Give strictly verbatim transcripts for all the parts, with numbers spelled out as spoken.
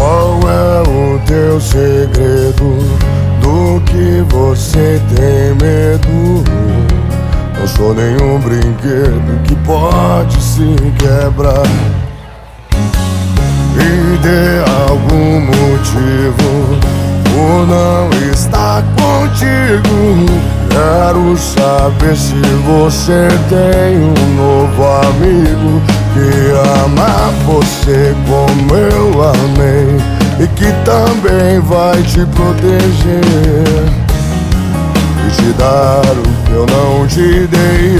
Qual é o teu segredo? Do que você tem medo? Não sou nenhum brinquedo que pode se quebrar. Me dê algum motivo por não estar contigo. Quero saber se você tem um novo amigo que ama você como eu amei e que também vai te proteger e te dar o que eu não te dei.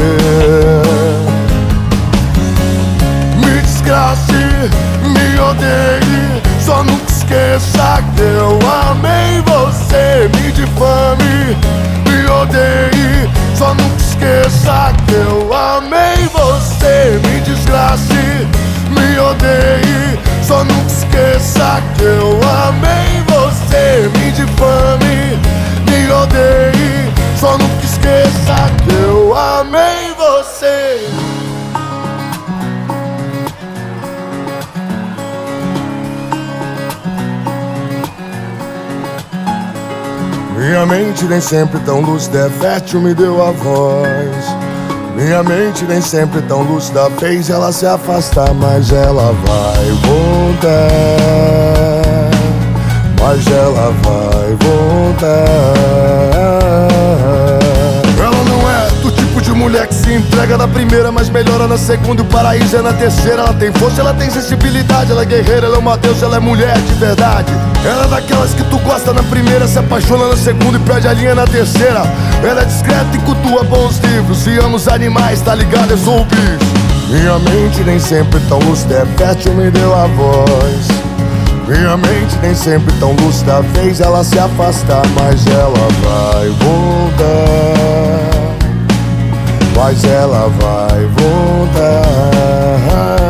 Me desgrace, me odeie, só nunca esqueça que eu amei você. Me difame, me odeie, só nunca esqueça que eu amei você. Me desgrace, me odeie, só nunca esqueça que eu amei você. Me difame, me odeie, só nunca esqueça que eu amei você. Minha mente nem sempre tão lúcida, é fértil, me deu a voz. Minha mente nem sempre tão lúcida, fez ela se afastar, mas ela vai voltar. Mas ela vai voltar. Ela não é do tipo de mulher que se entrega na primeira, mas melhora na segunda e o paraíso é na terceira. Ela tem força, ela tem sensibilidade, ela é guerreira, ela é uma deusa, ela é mulher de verdade. Ela é daquelas que tu gosta na primeira, se apaixona na segunda e perde a linha na terceira. Ela é discreta e cultua bons livros e ama os animais, tá ligado? Eu sou o bicho. Minha mente nem sempre tão lúcida, é fértil, me deu a voz. Minha mente nem sempre tão lúcida, fez ela se afastar, mas ela vai voltar. Mas ela vai voltar.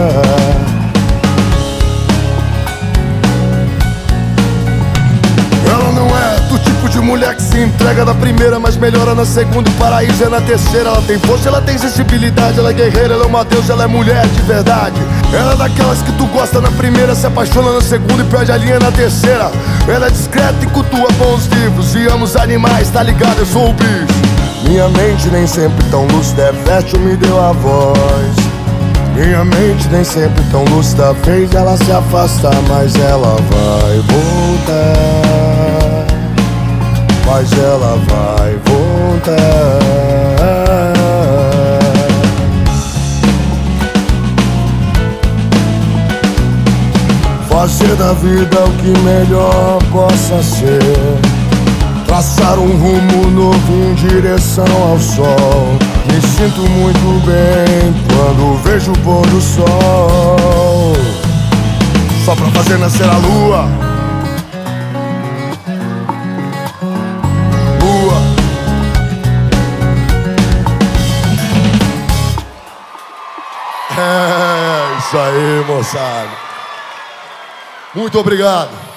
Mulher que se entrega na primeira, mas melhora na segunda, o paraíso é na terceira. Ela tem força, ela tem sensibilidade, ela é guerreira, ela é uma deusa, ela é mulher de verdade. Ela é daquelas que tu gosta na primeira, se apaixona na segunda e perde a linha na terceira. Ela é discreta e cultua bons livros e ama os animais, tá ligado? Eu sou o bicho. Minha mente nem sempre tão lúcida, é fértil, me deu a voz. Minha mente nem sempre tão lúcida, fez ela se afastar, mas ela vai voltar. Mas ela vai voltar. Fazer da vida o que melhor possa ser. Traçar um rumo novo em direção ao sol. Me sinto muito bem quando vejo o pôr do sol. Só pra fazer nascer a lua. É isso aí, moçada. Muito obrigado.